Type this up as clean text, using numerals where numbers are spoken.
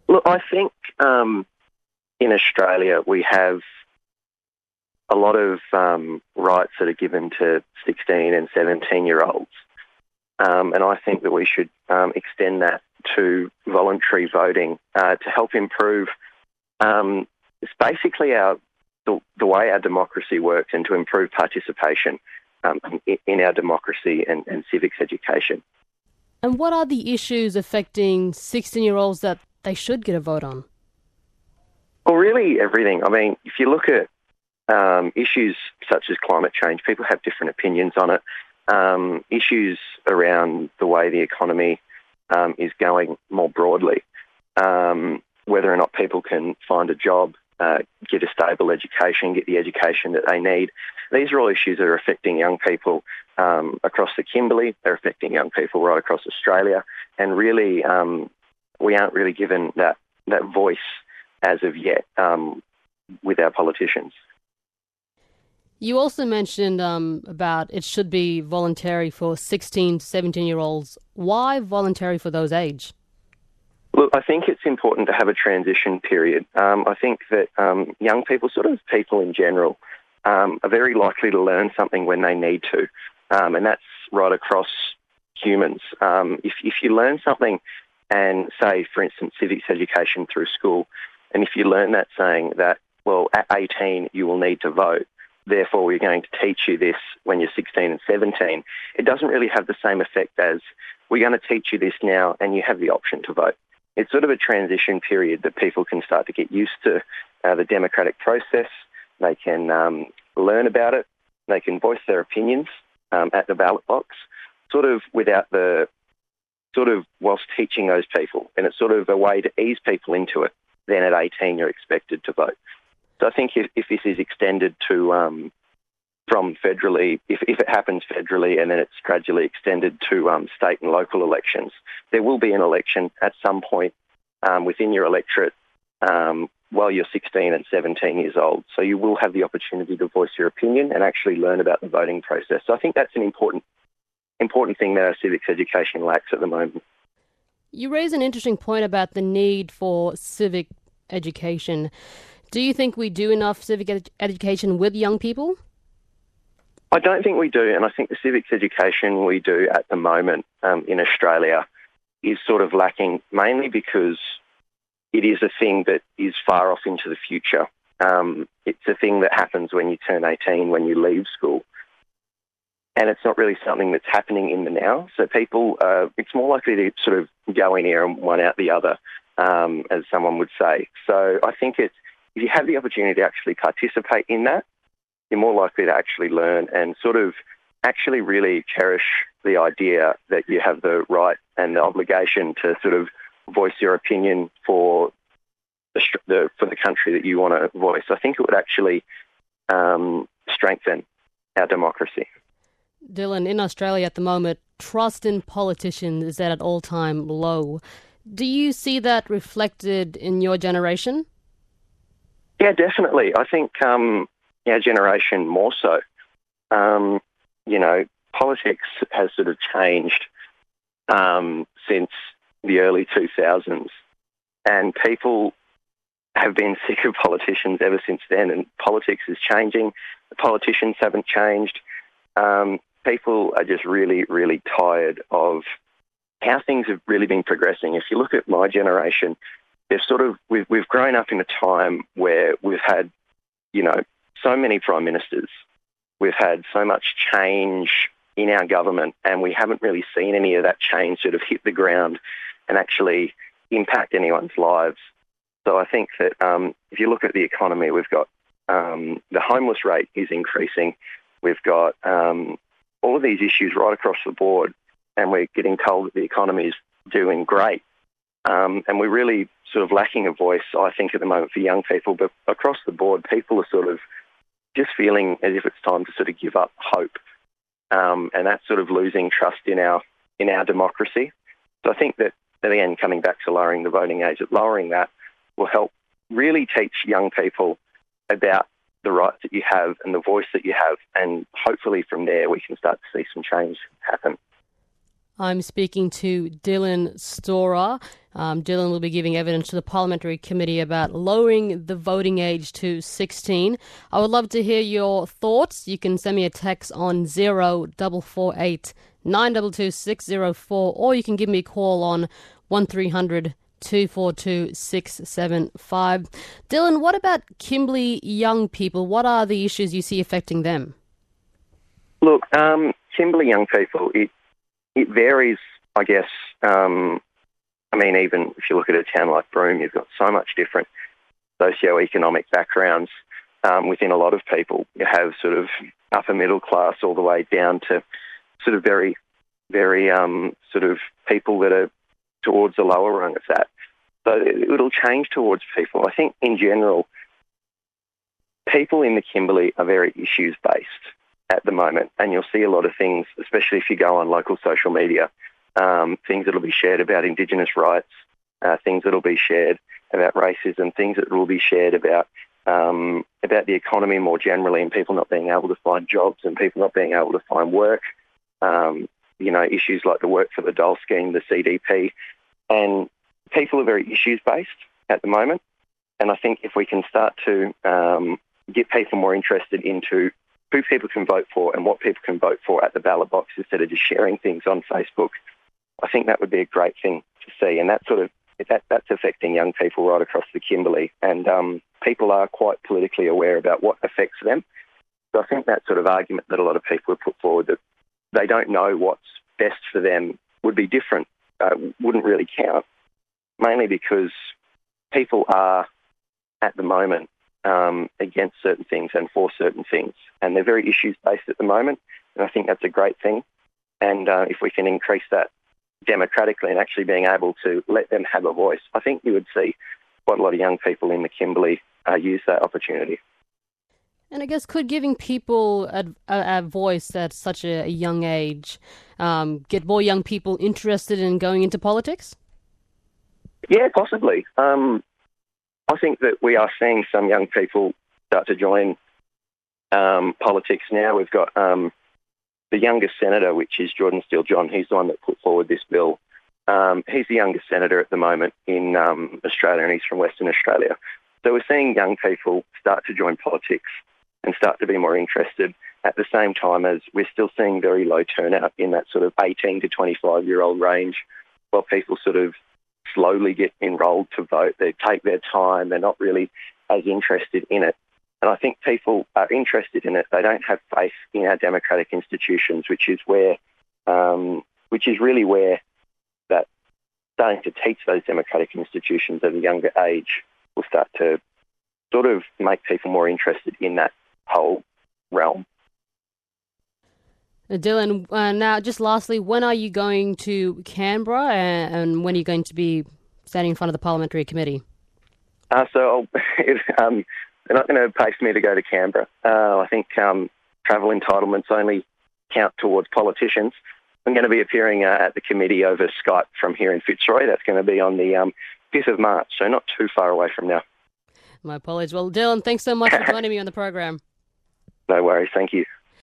Look, I think in Australia we have a lot of rights that are given to 16 and 17-year-olds. And I think that we should extend that to voluntary voting to help improve it's basically the way our democracy works and to improve participation in our democracy and civics education. And what are the issues affecting 16-year-olds that they should get a vote on? Well, really everything. I mean, if you look at issues such as climate change, people have different opinions on it. Issues around the way the economy is going more broadly, whether or not people can find a job, get a stable education, get the education that they need. These are all issues that are affecting young people across the Kimberley. They're affecting young people right across Australia. And really, we aren't really given that voice as of yet with our politicians. You also mentioned about it should be voluntary for 16 to 17-year-olds. Why voluntary for those age? Look, I think it's important to have a transition period. I think that young people, sort of people in general, are very likely to learn something when they need to. And that's right across humans. If you learn something and say, for instance, civics education through school, and if you learn that saying that, well, at 18 you will need to vote, therefore we're going to teach you this when you're 16 and 17, it doesn't really have the same effect as we're going to teach you this now and you have the option to vote. It's sort of a transition period that people can start to get used to the democratic process. They can learn about it. They can voice their opinions at the ballot box, sort of whilst teaching those people. And it's sort of a way to ease people into it. Then at 18, you're expected to vote. So I think if this is extended to from federally, if it happens federally and then it's gradually extended to state and local elections, there will be an election at some point within your electorate while you're 16 and 17 years old. So you will have the opportunity to voice your opinion and actually learn about the voting process. So I think that's an important thing that our civics education lacks at the moment. You raise an interesting point about the need for civic education. Do you think we do enough civic education with young people? I don't think we do, and I think the civics education we do at the moment in Australia is sort of lacking, mainly because it is a thing that is far off into the future. It's a thing that happens when you turn 18, when you leave school. And it's not really something that's happening in the now. So people, it's more likely to sort of go in here and one out the other, as someone would say. So I think if you have the opportunity to actually participate in that, you're more likely to actually learn and sort of actually really cherish the idea that you have the right and the obligation to sort of voice your opinion for the country that you want to voice. I think it would actually strengthen our democracy. Dylan, in Australia at the moment, trust in politicians is at an all-time low. Do you see that reflected in your generation? Yeah, definitely. I think our generation more so. Politics has sort of changed since the early 2000s, and people have been sick of politicians ever since then, and politics is changing. The politicians haven't changed. People are just really, really tired of how things have really been progressing. If you look at my generation, we've grown up in a time where we've had, so many prime ministers. We've had so much change in our government, and we haven't really seen any of that change sort of hit the ground and actually impact anyone's lives. So I think that if you look at the economy, we've got the homeless rate is increasing. We've got all of these issues right across the board, and we're getting told that the economy is doing great. And we're really sort of lacking a voice, I think, at the moment for young people. But across the board, people are sort of just feeling as if it's time to sort of give up hope. And that's sort of losing trust in our democracy. So I think that, again, coming back to lowering the voting age, lowering that will help really teach young people about the rights that you have and the voice that you have. And hopefully from there we can start to see some change happen. I'm speaking to Dylan Storer, Dylan will be giving evidence to the Parliamentary Committee about lowering the voting age to 16. I would love to hear your thoughts. You can send me a text on 0448 922 604, or you can give me a call on 1300 242 675. Dylan, what about Kimberley young people? What are the issues you see affecting them? Look, Kimberley young people, it varies, I guess. Even if you look at a town like Broome, you've got so much different socio-economic backgrounds within a lot of people. You have sort of upper middle class all the way down to sort of very, very sort of people that are towards the lower rung of that. So it'll change towards people. I think in general, people in the Kimberley are very issues-based at the moment, and you'll see a lot of things, especially if you go on local social media, things that will be shared about Indigenous rights, things that will be shared about racism, things that will be shared about the economy more generally, and people not being able to find jobs and people not being able to find work. Issues like the Work for the Dole scheme, the CDP, and people are very issues-based at the moment. And I think if we can start to get people more interested into who people can vote for and what people can vote for at the ballot box instead of just sharing things on Facebook, I think that would be a great thing to see. And that's affecting young people right across the Kimberley. And people are quite politically aware about what affects them. So I think that sort of argument that a lot of people have put forward, that they don't know what's best for them, would be different, wouldn't really count, mainly because people are, at the moment, against certain things and for certain things. And they're very issues-based at the moment, and I think that's a great thing. And if we can increase that democratically and actually being able to let them have a voice, I think you would see quite a lot of young people in the Kimberley use that opportunity. And I guess could giving people a voice at such a young age get more young people interested in going into politics? Yeah, possibly. I think that we are seeing some young people start to join politics now. We've got the youngest senator, which is Jordan Steele-John. He's the one that put forward this bill. He's the youngest senator at the moment in Australia, and he's from Western Australia. So we're seeing young people start to join politics and start to be more interested, at the same time as we're still seeing very low turnout in that sort of 18 to 25-year-old range, while people sort of slowly get enrolled to vote. They take their time. They're not really as interested in it. And I think people are interested in it. They don't have faith in our democratic institutions, which is really where that starting to teach those democratic institutions at a younger age will start to sort of make people more interested in that whole realm. Dylan, now just lastly, when are you going to Canberra and when are you going to be standing in front of the Parliamentary Committee? They're not going to pay for me to go to Canberra. I think travel entitlements only count towards politicians. I'm going to be appearing at the committee over Skype from here in Fitzroy. That's going to be on the 5th of March, so not too far away from now. My apologies. Well, Dylan, thanks so much for joining me on the program. No worries. Thank you.